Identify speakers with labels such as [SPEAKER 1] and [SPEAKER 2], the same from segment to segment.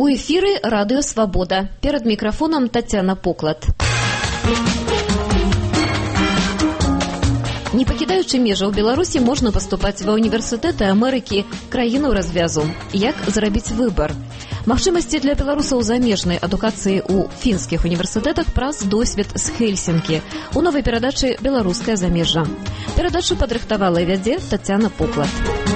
[SPEAKER 1] У эфіры радыё «Свабода». Перад мікрафонам Тацяна Поклад. Не пакідаючы межаў Беларусі, можна паступаць ва ўніверсітэты Амерыкі, краіну развязу. Як зрабіць выбар? Магчымасці для беларусаў замежнай адукацыі ў фінскіх універсітэтах праз досвед з Хельсінкі у новай перадачы «Беларускае замежжа». Перадачу падрыхтавала і вядзе Тацяна Поклад.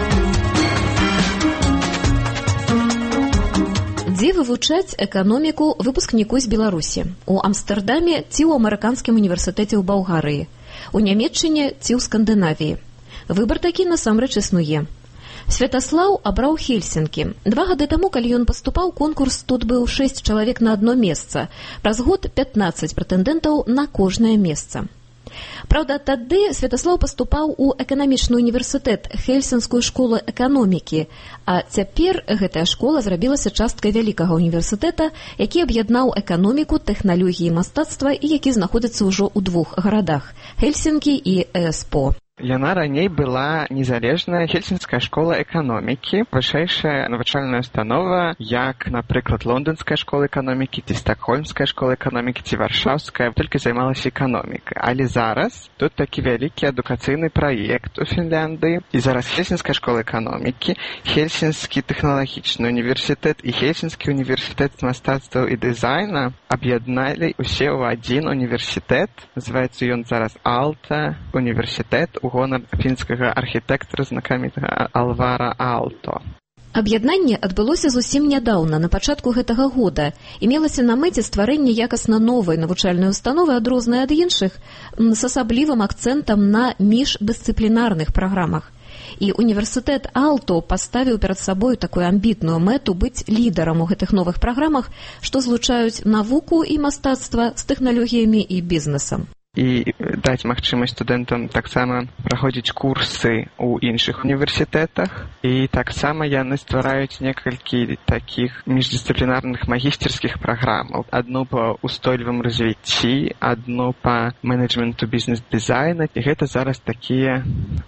[SPEAKER 1] Дзе вывучаць эканоміку выпускніку з Беларусі? У Амстэрдаме ці ў амерыканскім універсітэце ў Балгарыі? У Нямецчыне ці ў Скандынавіі? Выбар такі насамрэч існуе. Святаслаў абраў Хельсінкі. 2 гады таму, калі ён паступаў, конкурс тут быў 6 чалавек на адно месца. Праз год 15 прэтэндэнтаў на кожнае месца. Праўда, тады Святаслаў паступаў у эканамічны універсітэт, Хельсінскую школу эканомікі, а цяпер гэтая школа зрабілася часткай вялікага універсітэта, які аб'яднаў эканоміку, тэхналогіі, мастацтва і які знаходзіцца ўжо ў 2 гарадах – Хельсінкі і ЭСПО.
[SPEAKER 2] Яна раней была незалежная Хельсінская школа эканомікі, вышэйшая навучальная установа, як, напрыклад, Лондонская школа эканомікі, ці Стакгольмская школа эканомікі, ці Варшаўская, толькі займалася эканомікай. Але зараз тут такі вялікі адукацыйны праект у Фінляндыі, і зараз Хельсінская школа эканомікі, Хельсінскі тэхналагічны універсітэт і Хельсінскі універсітэт мастацтваў і дызайна аб'ядналі ўсе ў адзін універсітэт. Называецца ён зараз Aalto універсітэт, гонар фінскага архітэктара знакамітага Алвара Aalto.
[SPEAKER 1] Аб'яднанне адбылося зусім нядаўна, на пачатку гэтага года, і мелася на мэце стварэнне якасна новай навучальнай установы, адрознай ад іншых, з асаблівым акцэнтам на міждысцыплінарных праграмах. І універсітэт Aalto паставіў перад сабой такую амбітную мэту быць лідарам у гэтых новых праграмах, што злучаюць навуку і мастацтва з тэхналогіямі і бізнесам.
[SPEAKER 2] І даць магчымасць студэнтам таксама праходзіць курсы ў іншых універсітэтах. І таксама яны ствараюць некалькі такіх міждысцыплінарных магістерскіх праграмаў. Адну па ўстойлівым развіцці, адну па менеджменту бізнес-дызайна. І гэта зараз такія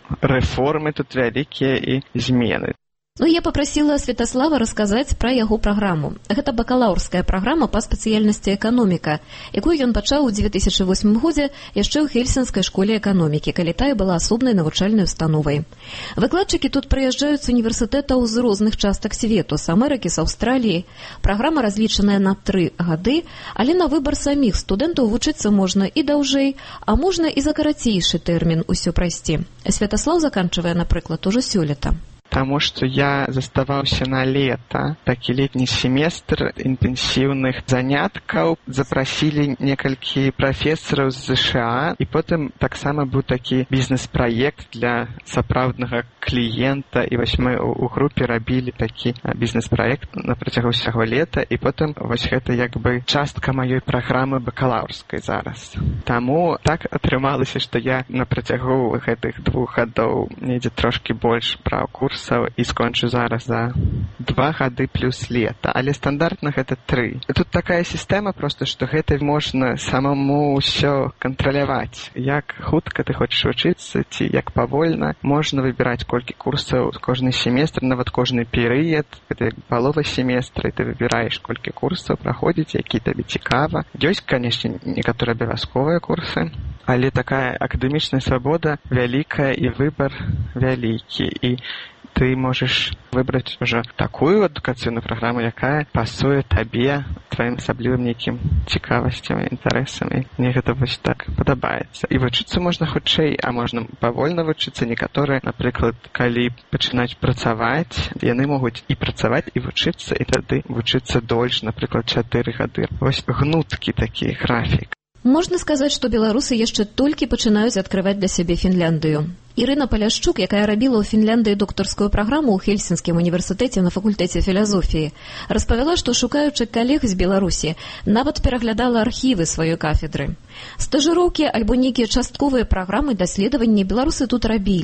[SPEAKER 2] рэформы тут вялікія і змены.
[SPEAKER 1] Я папрасіла Святаслава расказаць пра яго праграму. Гэта бакалаўрская праграма па спецыяльнасці эканоміка, якую ён пачаў у 2008 годзе яшчэ ў Хельсінскай школе эканомікі, калі тая была асобнай навучальнай установай. Выкладчыкі тут прыязджаюць з універсітэтаў з розных частак свету, з Амерыкі, з Аўстраліі. Праграма разлічаная на 3 гады, але на выбар саміх студэнтаў вучыцца можна і даўжэй, а можна і за карацейшы тэрмін усё прайсці. Святаслаў заканчвае, напрыклад, ужо сёлета.
[SPEAKER 2] Таму што я заставаўся на лета, такі летні семестр інтэнсіўных заняткаў, запрасілі некалькі прафесараў з ЗША, і потым таксама быў такі бізнес-праект для сапраўднага кліента, і вось мы ў групе рабілі такі бізнес-праект на працягу ўсяго лета, і потым вось гэта як бы частка маёй праграмы бакалаўрскай зараз. Таму так атрымалася, што я на працягу гэтых 2 гадоў недзе трошкі больш браў курс і скончу зараз за 2 гады плюс лета, але стандартна гэта 3. Тут такая сістэма проста, што гэта можна самому ўсё кантраляваць. Як хутка ты хочаш вучыцца, ці як павольна, можна выбіраць колькі курсаў кожны семестр, нават кожны перыяд, гэта як палова семестра, і ты выбіраеш колькі курсаў праходзіць, які табе цікава. Ёсць, канешне, некаторыя абавязковыя курсы, але такая акадэмічная свабода вялікая і выбар вялікі, і ты можаш выбраць ужо такую адукацыйную праграму, якая пасуе табе, тваім асаблівым нейкім цікавасцям, інтарэсам. Мне гэта вось так падабаецца. І вучыцца можна хутчэй, а можна павольна вучыцца. Некаторыя, напрыклад, калі пачынаюць працаваць, яны могуць і працаваць, і вучыцца, і тады вучыцца дольш, напрыклад, 4 гады. Вось гнуткі такі графік.
[SPEAKER 1] Можна сказаць, што беларусы яшчэ толькі пачынаюць адкрываць для сябе Фінляндыю. Ірына Паляшчук, якая рабіла ў Фінляндыі доктарскую праграму ў Хельсінскім універсітэце на факультэце філазофіі, распавяла, што, шукаючы калег з Беларусі, нават пераглядала архівы сваёй кафедры. Стажыроўкі альбо нейкія частковыя праграмы даследавання беларусы тут рабілі.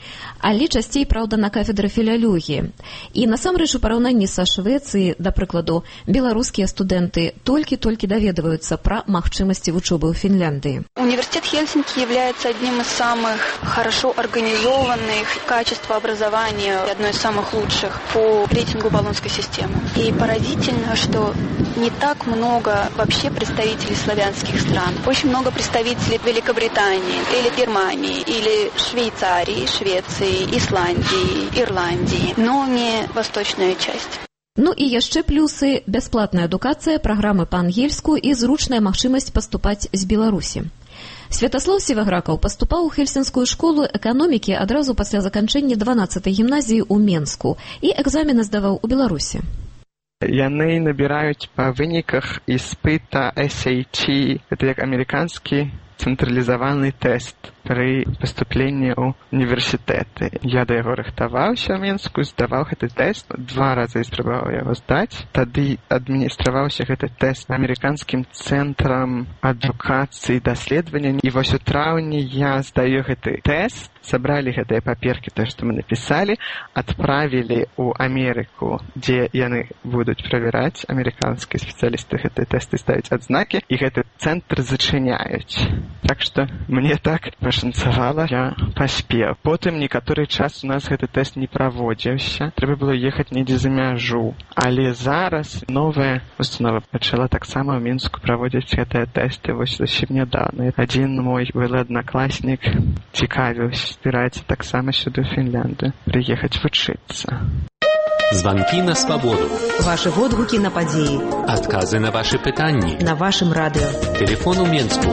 [SPEAKER 1] Але часцей, праўда, на кафедры філялогіі. І насамрэч у параўнанні са Швецыяй, да прыкладу, беларускія студэнты толькі-толькі даведваюцца пра магчымасці вучобы ў Фінляндыі.
[SPEAKER 3] Университет Хельсинки является одним из самых хорошо организованных, качество образования одно из самых лучших по рейтингу Болонской системы. И поразительно, что не так много вообще представителей славянских стран. Очень много представителей Великобритании, или Германии, или Швейцарии, Швеции, Ісландіі, Ірландіі, но не восточная часть.
[SPEAKER 1] Ну і яшчэ плюсы: бясплатная адукацыя, праграмы па-ангельску і зручная магчымасць паступаць з Беларусі. Святаслаў Сівагракаў паступаў у Хельсінскую школу эканомікі адразу пасля заканчэння 12-й гімназіі ў Менску і экзамены здаваў у Беларусі.
[SPEAKER 2] Яны набіраюць па выніках іспыта SAT, гэта як амерыканскі цэнтралізаваны тэст пры паступленні ў універсітэты. Я да яго рыхтаваўся ў Менску, здаваў гэты тэст, 2 разы спрабаваў яго здаць. Тады адміністраваўся гэты тэст амерыканскім цэнтрам адукацыі і даследавання. І вось у траўні я здаю гэты тэст, сабралі гэтыя паперкі, тое, што мы напісалі, адправілі ў Амерыку, дзе яны будуць правяраць, амерыканскія спецыялісты гэтыя тэсты ставяць адзнакі, і гэты цэнтр зачыняюць. Так што мне так пашанцавала, я паспеў. Потым некаторы час у нас гэты тэст не праводзіўся, трэба было ехаць недзе за мяжу. Але зараз новая установа пачала таксама ў Мінску праводзіць гэтыя тэсты, вось зусім нядаўна. Адзін мой былы аднакласнік цікавіўся, збіраецца таксама сюды ў Фінляндыю прыехаць вучыцца.
[SPEAKER 4] Звонки на свободу.
[SPEAKER 5] Ваши водгуки на подеи.
[SPEAKER 4] Отказы на ваши пытанни.
[SPEAKER 5] На вашем радио.
[SPEAKER 4] Телефон у Менску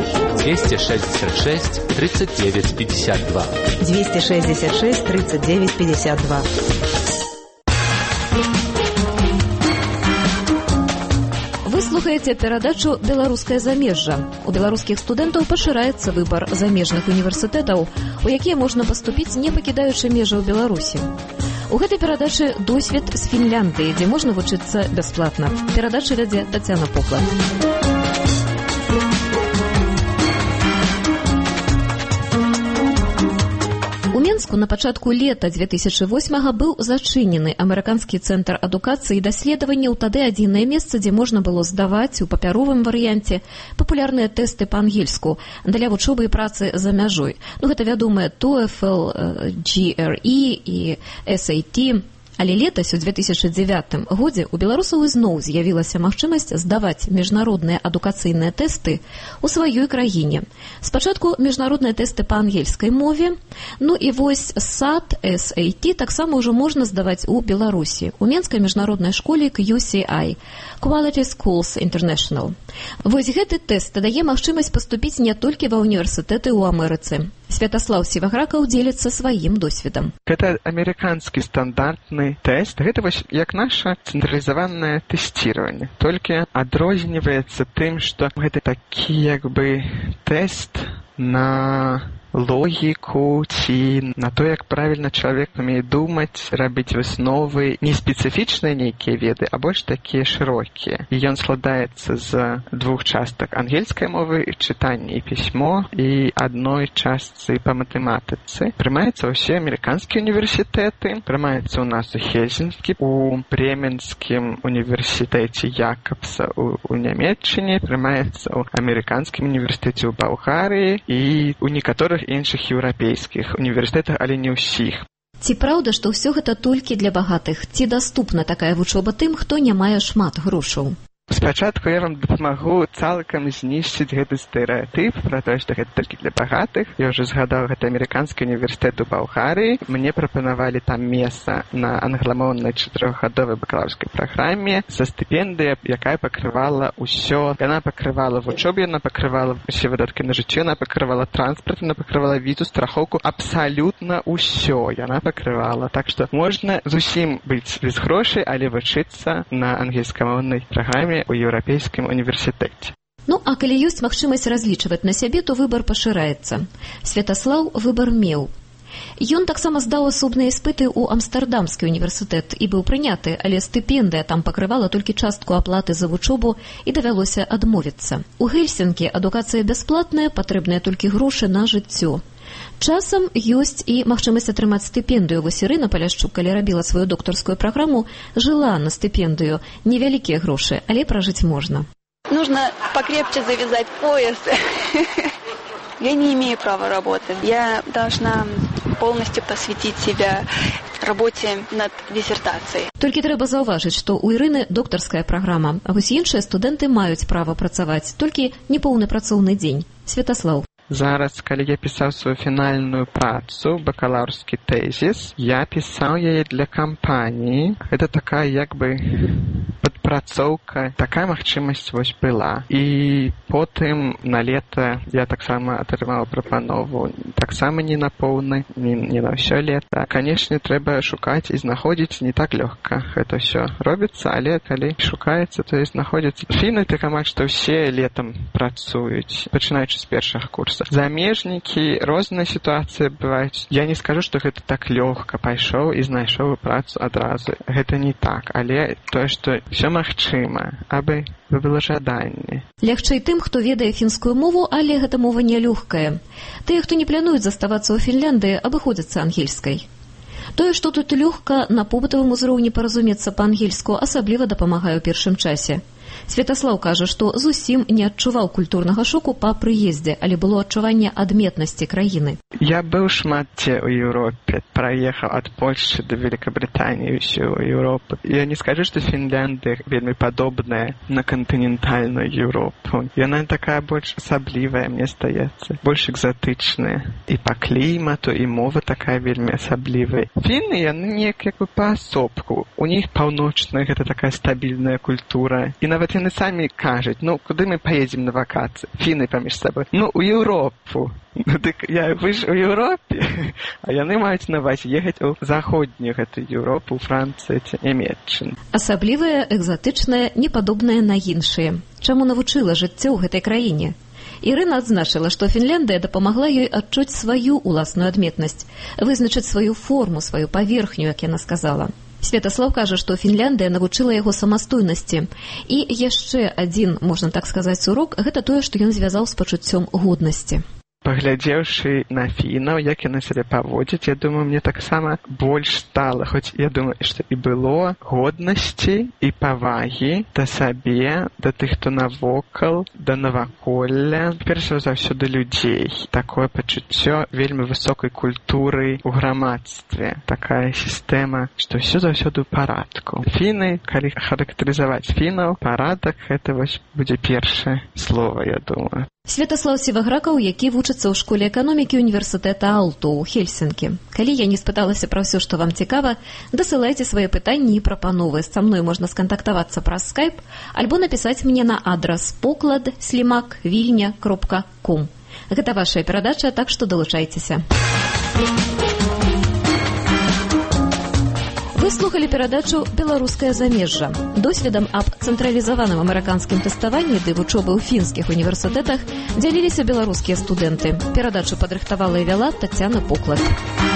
[SPEAKER 4] 266 39 52.
[SPEAKER 5] 266 39 52.
[SPEAKER 1] Вы слухаеце перадачу «Беларускае замежжа». У беларускіх студэнтаў пашыраецца выбар замежных універсітэтаў, у якія можна паступіць, не пакідаючы межаў Беларусі. У гэтай перадачы досвед з Фінляндыі, дзе можна вучыцца бясплатна. Перадачу вядзе Тацяна Пухла. У Менску на пачатку лета 2008-го быў зачынены амерыканскі цэнтр адукацыі і даследаванняў, тады адзінае месца, дзе можна было здаваць у папяровым варыянце папулярныя тэсты па-ангельску для вучобы і працы за мяжой. Ну, гэта вядомыя TOEFL, GRE і SAT. Але летась у 2009 годзе у беларусаў ізноў з'явілася магчымасць здаваць міжнародныя адукацыйныя тэсты ў сваёй краіне. Спачатку міжнародныя тэсты па ангельскай мове, ну і вось SAT, SAT таксама ўжо можна здаваць у Беларусі, у Менскай міжнароднай школе QCI, Quality Schools International. Вось гэты тэст дае магчымасць паступіць не толькі ва універсітэты ў Амерыцы. Святаслаў Сівагракаў дзеліцца сваім досведам.
[SPEAKER 2] Гэта амерыканскі стандартны тэст. Гэта вось як наша цэнтралізаванае тэсціраванне. Толькі адрозніваецца тым, што гэта такі як бы тэст на логіку ці на то, як правільна чалавек умее думаць, рабіць высновы, не спецыфічныя нейкія веды, а больш такія шырокія. І ён складаецца з 2 частак ангельскай мовы, чытанне і пісьмо, і адной частцы па матэматыцы. Прымаецца ўсе амерыканскія універсітэты, прымаецца ў нас у Хельсінкі, у Бременскім універсітэце Якабса у Нямецчыне, прымаецца ў амерыканскім універсітэце ў Балгарыі і у некаторых іншых еўрапейскіх універсітэтах, але не ўсіх.
[SPEAKER 1] Ці праўда, што ўсё гэта толькі для багатых? Ці даступна такая вучоба тым, хто не мае шмат грошаў?
[SPEAKER 2] Спачатку я вам дапамагу цалкам знішчыць гэты стэрэатып пра тое, што гэта толькі для багатых. Я ўжо згадаў, гэта амерыканскі універсітэт у Балгарыі. Мне прапанавалі там месца на англамоўнай 4-гадовай бакалаўрскай праграме са стыпендыя, якая пакрывала ўсё. Яна пакрывала вучобу, яна пакрывала усе выдаткі на жыццё, яна пакрывала транспарт, яна пакрывала візу, страхоўку, абсалютна ўсё яна пакрывала. Так што можна зусім быць без грошай, але вучыцца на ангельскамоўнай праграме у еўрапейскім універсітэце.
[SPEAKER 1] Ну, а калі ёсць магчымасць разлічваць на сябе, то выбар пашыраецца. Святаслаў выбар меў. Ён таксама здаў асобныя іспыты ў Амстэрдамскі універсітэт і быў прыняты, але стыпендыя там пакрывала толькі частку аплаты за вучобу і давялося адмовіцца. У Гельсінкі адукацыя бясплатная, патрэбныя толькі грошы на жыццё. Часам ёсць і магчымасць атрымаць стыпендыю. Вось Ірына Паляшчук, калі рабіла сваю доктарскую праграму, жыла на стыпендыю. Невялікія грошы, але пражыць можна.
[SPEAKER 3] Нужно покрепче завязать пояс. Я не имею права работать. Я должна полностью посвятить себя работе над диссертацией.
[SPEAKER 1] Толькі трэба заўважыць, што ў Ірыны доктарская праграма, а вось іншыя студэнты маюць права працаваць, толькі непоўны працоўны дзень. Святаслаў.
[SPEAKER 2] Зараз, калі я пісаў сваю фінальную працу, бакалаўрскі тэзіс, я пісаў яе для кампаніі. Гэта такая, як бы, падпрацоўка. Такая магчымасць вось была. І потым на лета я таксама атрымаў прапанову. Таксама не на поўны, не на ўсё лета. Канешне, трэба шукаць і знаходзіць не так лёгка. Гэта ўсё робіцца, але калі шукаецца, то і знаходзіцца. Фіны так амаль, што ўсе летам працуюць, пачынаючы з першых курсаў. Замежнікі, розныя сітуацыі бываюць. Я не скажу, што гэта так лёгка пайшоў і знайшоў працу адразу. Гэта не так, але тое, што ўсё магчыма, абы было жаданне.
[SPEAKER 1] Лягчэй тым, хто ведае фінскую мову, але гэта мова нялёгкая. Тыя, хто не плануюць заставацца ў Фінляндыі, абыходзяцца ангельскай. Тое, што тут лёгка на побытавым узроўні паразумецца па-ангельску, асабліва дапамагае ў першым часе. Святаслаў кажа, што зусім не адчуваў культурнага шоку па прыездзе, але было адчуванне адметнасці краіны.
[SPEAKER 2] Я быў шмат дзе ў Еўропе, праехаў ад Польшчы да Великабрытаніі ўсю Еўропу. Я не скажу, што Фінляндыя вельмі падобная на кантынентальную Еўропу. Яна такая больш асаблівая, мне здаецца, больш экзатычная. І па клімату, і мова такая вельмі асаблівая. Фіны, яны неяк як бы паасобку. У них паўночная, гэта такая стабільная культура. І нават яны самі кажуць, ну, куды мы паедзем на вакацыі? Фіны паміж сабой. Ну, у Еўропу. Ну, дык вы ж у Еўропе, а яны маюць на ўвазе ехаць у заходнюю гэту Еўропу, у Францыю ці Нямецчыну.
[SPEAKER 1] Асаблівая, экзатычная, непадобная на іншыя. Чаму навучыла жыццё ў гэтай краіне? Ірына адзначыла, што Фінляндыя дапамагла ёй адчуць сваю уласную адметнасць, вызначыць сваю форму, сваю паверхню, як яна сказала. Святаслаў кажа, што Фінляндыя навучыла яго самастойнасці. І яшчэ адзін, можна так сказаць, урок, гэта тое, што ён звязаў з пачуццём годнасці.
[SPEAKER 2] Паглядзеўшы на фінаў, як яны сябе паводзяць, я думаю, мне таксама больш стала, хоць я думаю, што і было годнасці і павагі да сабе, да тых, хто навокал, да наваколля, перш за ўсё да людзей. Такое пачуццё вельмі высокай культуры ў грамадстве. Такая сістэма, што ўсё заўсёды ў парадку. Фіны, калі характарызаваць фінаў, парадак — гэта вось будзе першае слова, я думаю.
[SPEAKER 1] Святаслаў Сівагракаў, які вучыцца ў школе эканомікі універсітэта Aalto ў Хельсінкі. Калі я не спыталася пра ўсё, што вам цікава, дасылайце свае пытанні і прапановы. Са мной можна скантактавацца праз Skype альбо напісаць мне на адрас poklad@vilnia.com. Гэта вашая перадача, так што далучайцеся. Вы слухали перадачу «Беларускае замежжа». Досведам аб цэнтралізаваным амерыканскім тэставанні ды вучобы ў фінскіх універсітэтах дзяліліся беларускія студэнты. Перадачу падрыхтавала і вяла Тацяна Поклад.